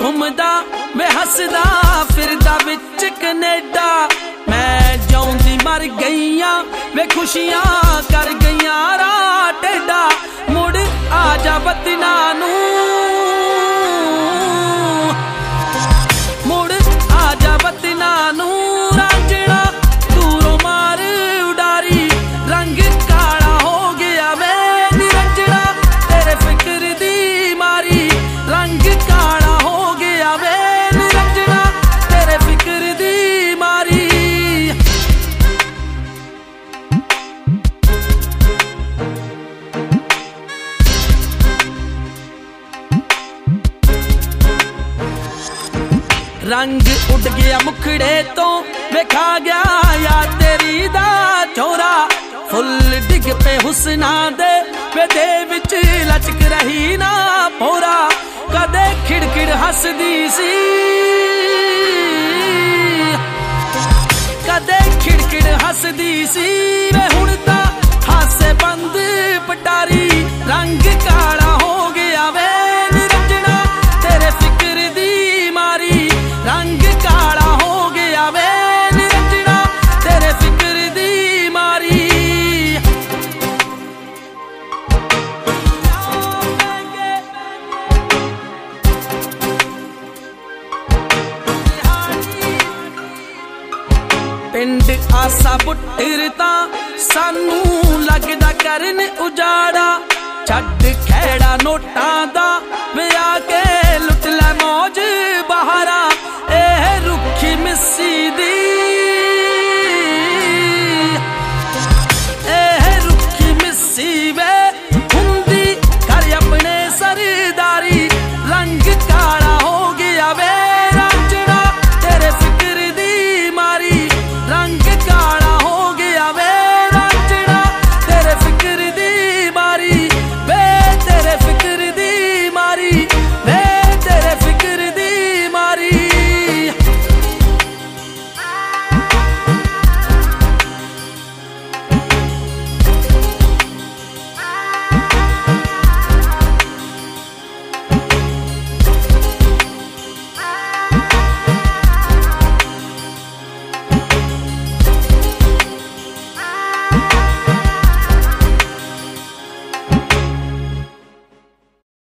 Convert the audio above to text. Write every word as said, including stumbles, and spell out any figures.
घूमदा मैं हसदा फिरदा विच कनेडा। मैं जाऊंदी मर गईयां वे खुशियां कर गईयां राह टेढ़ा। मुड़ आजा वतना नू मुड़ आजा वतना नू रांझणा दूरों मार उडारी। रंग काला हो गया वे निरंजना तेरे फिक्र दी मारी। रंग काला हो गया वे निरंजना तेरे फिक्र दी मारी। रंग उड़ गया मुखड़े तो मैं खा गया यार तेरी दा चोरा। फुल डिग पे हुस्ना दे वे दे विच लचक रही ना पोरा। कदे खिड़खिड़ हसदी सी कदे खिड़खिड़ हसदी सी वे हुण तां हासे बंद पटारी। रंग काला हो गया वे निरंजना तेरे फिक्र दी मारी। रंग काला हो गया वे निरंजना तेरे फिक्र दी मारी। पिंड आसा पुट्टर तां सानू लगदा करन उजाड़ा। छड्ड खैड़ा नोटा